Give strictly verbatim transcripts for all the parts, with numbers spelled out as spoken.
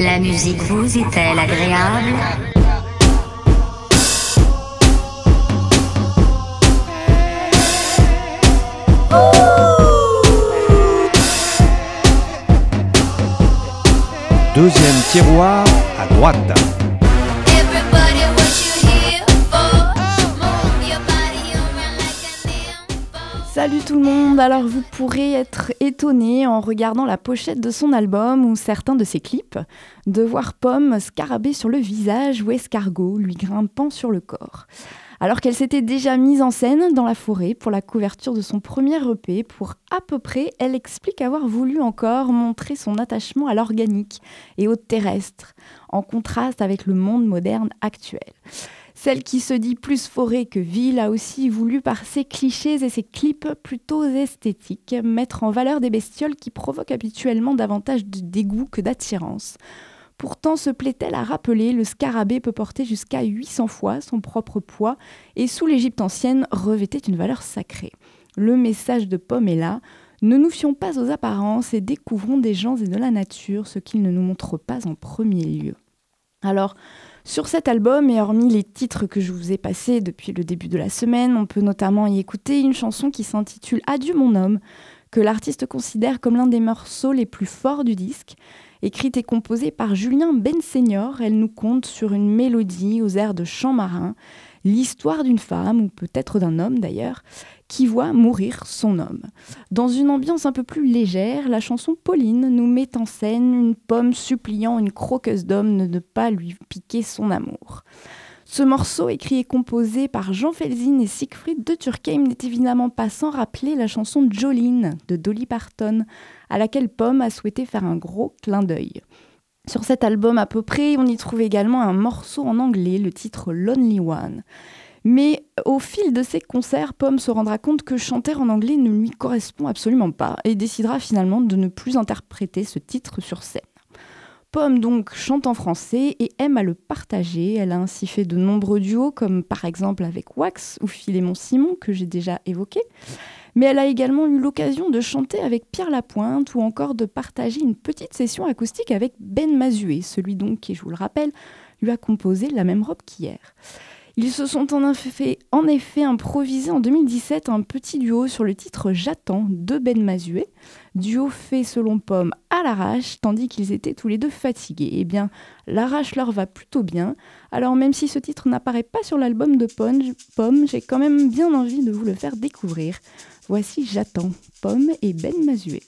La musique vous est-elle agréable ? Deuxième tiroir à droite. Salut tout le monde, alors vous pourrez être étonné en regardant la pochette de son album ou certains de ses clips, de voir Pomme scarabée sur le visage ou escargot lui grimpant sur le corps. Alors qu'elle s'était déjà mise en scène dans la forêt pour la couverture de son premier E P, pour à peu près, elle explique avoir voulu encore montrer son attachement à l'organique et au terrestre, en contraste avec le monde moderne actuel. Celle qui se dit plus forêt que ville a aussi voulu, par ses clichés et ses clips plutôt esthétiques, mettre en valeur des bestioles qui provoquent habituellement davantage de dégoût que d'attirance. Pourtant, se plaît-elle à rappeler, le scarabée peut porter jusqu'à huit cents fois son propre poids et sous l'Égypte ancienne revêtait une valeur sacrée. Le message de Pomme est là. Ne nous fions pas aux apparences et découvrons des gens et de la nature ce qu'ils ne nous montrent pas en premier lieu. Alors, sur cet album, et hormis les titres que je vous ai passés depuis le début de la semaine, on peut notamment y écouter une chanson qui s'intitule « Adieu mon homme », que l'artiste considère comme l'un des morceaux les plus forts du disque. Écrite et composée par Julien Benseigneur, elle nous conte sur une mélodie aux airs de chant marin, l'histoire d'une femme, ou peut-être d'un homme d'ailleurs, qui voit mourir son homme. Dans une ambiance un peu plus légère, la chanson Pauline nous met en scène une pomme suppliant une croqueuse d'homme de ne pas lui piquer son amour. Ce morceau, écrit et composé par Jean Felzin et Siegfried de Turckheim, n'est évidemment pas sans rappeler la chanson Jolene de Dolly Parton, à laquelle Pomme a souhaité faire un gros clin d'œil. Sur cet album à peu près, on y trouve également un morceau en anglais, le titre Lonely One. Mais au fil de ses concerts, Pomme se rendra compte que chanter en anglais ne lui correspond absolument pas et décidera finalement de ne plus interpréter ce titre sur scène. Pomme donc chante en français et aime à le partager. Elle a ainsi fait de nombreux duos, comme par exemple avec Wax ou Philémon Simon, que j'ai déjà évoqué. Mais elle a également eu l'occasion de chanter avec Pierre Lapointe ou encore de partager une petite session acoustique avec Ben Mazué, celui donc qui, je vous le rappelle, lui a composé La même robe qu'hier. Ils se sont en effet, en effet improvisés en deux mille dix-sept un petit duo sur le titre J'attends de Ben Mazué, duo fait selon Pomme à l'arrache, tandis qu'ils étaient tous les deux fatigués. Eh bien, l'arrache leur va plutôt bien, alors même si ce titre n'apparaît pas sur l'album de Pomme, j'ai quand même bien envie de vous le faire découvrir. Voici J'attends, Pomme et Ben Mazué.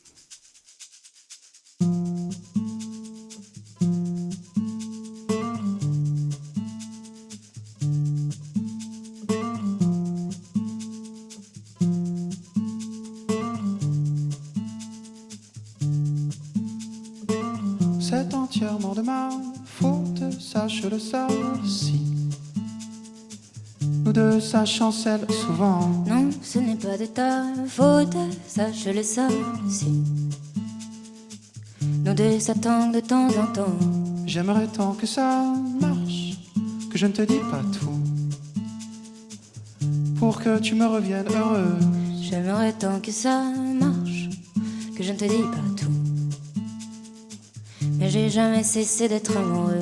C'est entièrement de ma faute, sache-le ça aussi. Nous deux, ça chancelle souvent. Non, ce n'est pas de ta faute, sache-le ça aussi. Nous deux, ça tangue de temps en temps. J'aimerais tant que ça marche, que je ne te dis pas tout, pour que tu me reviennes heureuse. J'aimerais tant que ça marche, que je ne te dis pas tout, mais j'ai jamais cessé d'être amoureuse.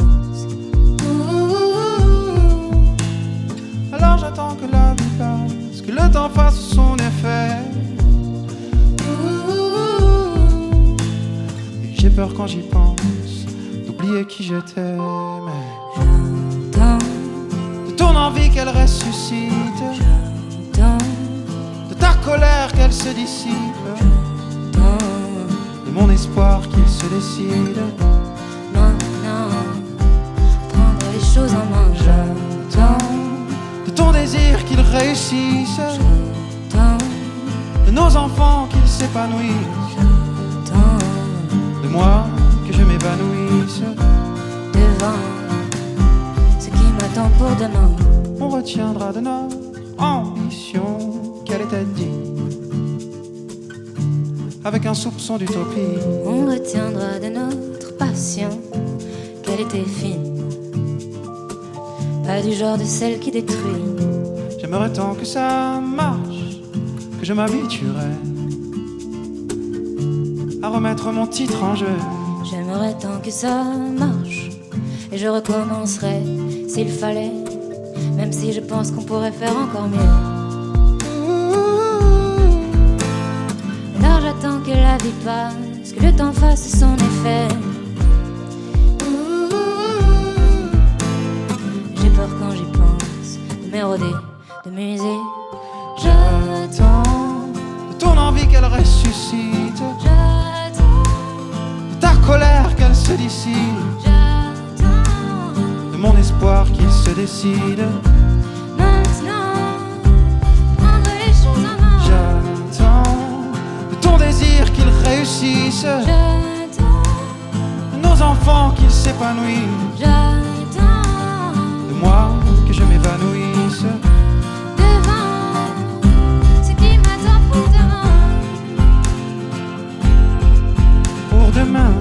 Alors j'attends que la vie passe, que le temps fasse son effet. Et j'ai peur quand j'y pense d'oublier qui j'étais. Mais J'attends de ton envie qu'elle ressuscite, J'attends de ta colère qu'elle se dissipe, J'attends de mon espoir qu'il se décide. maintenant prendre les choses en main. J'attends De ton désir qu'il réussisse, J'attends de nos enfants qu'ils s'épanouissent, J'attends de moi que je m'évanouisse. devant ce qui m'attend pour demain. On retiendra de notre ambition qu'elle était digne, avec un soupçon d'utopie. On retiendra de notre passion qu'elle était fine, pas du genre de celle qui détruit. J'aimerais tant que ça marche, que je m'habituerais à remettre mon titre en jeu. J'aimerais J'aimerais tant que ça marche, et je recommencerai s'il fallait, même si je pense qu'on pourrait faire encore mieux. Alors j'attends que la vie passe, que le temps fasse son effet. J'ai peur quand j'y pense, de m'éroder, de m'user. J'attends de ton envie qu'elle ressuscite, J'attends, de ta colère qu'elle se dissipe, j'attends. de mon espoir qu'il se décide. Maintenant, prendre les choses en main. J'attends de ton désir qu'il réussisse, J'attends, de nos enfants qu'ils s'épanouissent, j'attends. de moi que je m'évanouisse. Devant ce qui m'attend pour demain. Pour demain.